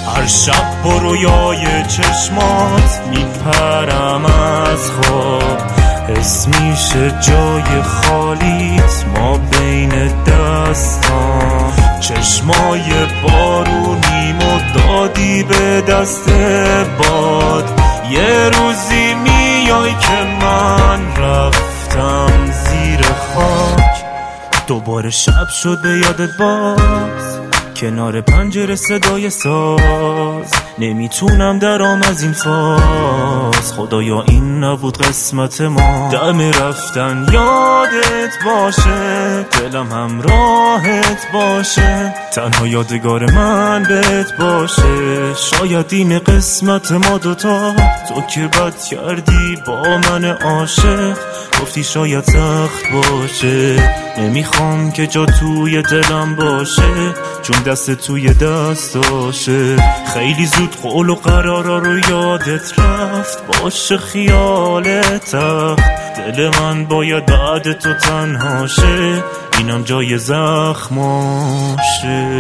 هر شب با رویای چشمات میپرم از خواب، حس میشه جای خالیت ما بین دستان. چشمای بارونیمو دادی به دست باد، یه روزی میای که من رفتم زیر خاک. دوباره شب شد به یادت باز، کنار پنجره صدای ساز، نمیتونم درام از این فاز. خدایا این نبود قسمت ما، دم رفتن یادت باشه، دلم همراهت باشه، تنها یادگار من بهت باشه. شاید این قسمت ما دوتا، تو که بد کردی با من عاشق، گفتی شاید سخت باشه، نمیخوام که جا توی دلم باشه، چون دست توی دستاشه. خیلی زود قول و قرارا رو یادت رفت، باشه خیالت تخت. دل من باید بعد تو تنها شه، اینم جای زخماشه.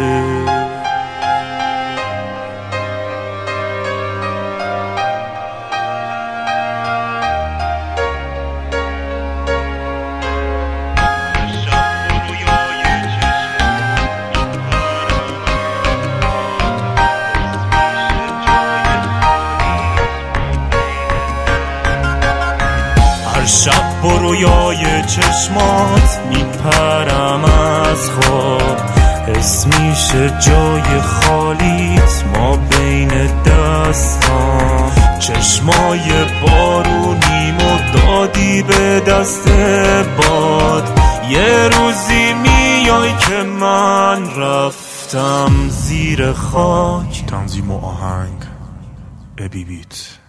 شب با رویای چشمات میپرم از خواب، حس میشه جای خالیت ما بین دستان. چشمای بارونیمو دادی به دست باد، یه روزی میای که من رفتم زیر خاک. تنظیم و آهنگ ابی بیت.